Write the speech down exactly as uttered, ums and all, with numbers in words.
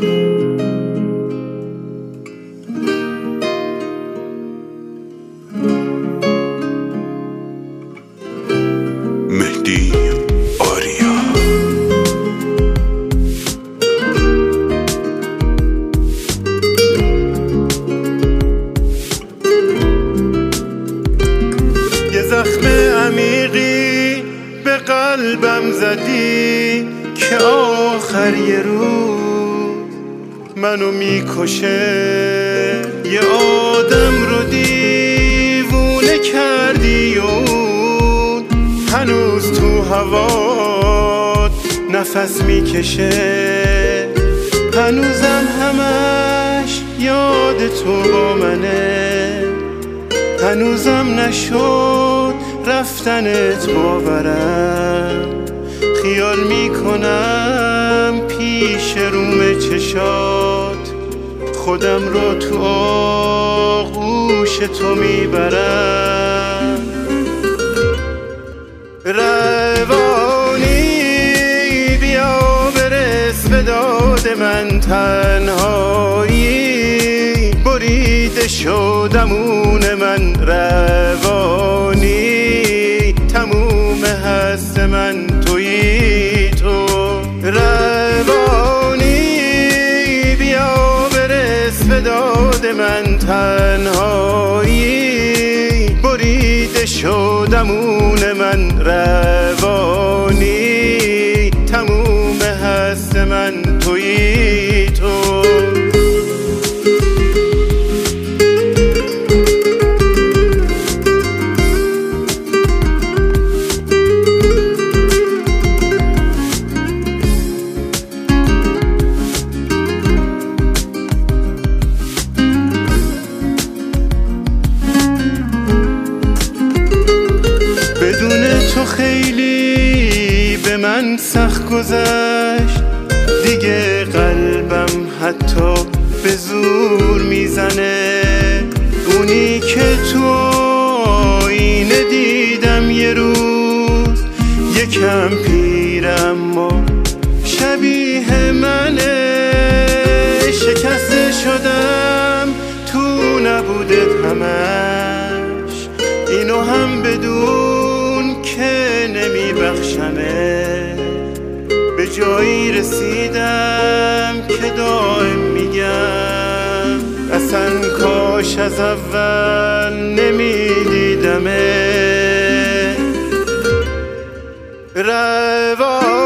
مهدی آریا. یه زخم عمیقی به قلبم زدی که آخر یه روز منو میکشه. یه آدم رو دیوونه کردی و اون هنوز تو هوات نفس میکشه. هنوزم همش یاد تو با منه، هنوزم نشد رفتنت باورم. خیال میکنم پیش روم چشات خودم رو تو آغوش تو میبرم. روانی بیا برس به داد من، تنهایی بریده شدمون من. روانی تموم هست من تویی تو. روانی بیا برس به داد من، تنهایی بریده شدمون من. روانی تموم هست من تویی تو. تو خیلی به من سخت گذشت دیگه، قلبم حتی به زور میزنه. اونی که تو آینه دیدم یه روز، یکم پیرم و شبیه منه. شکسته شدم تو نبودت همش، اینو هم بدون که نمیبخشمه. به جایی رسیدم که دائم میگم اصلا کاش از اول نمیدیدمه. روان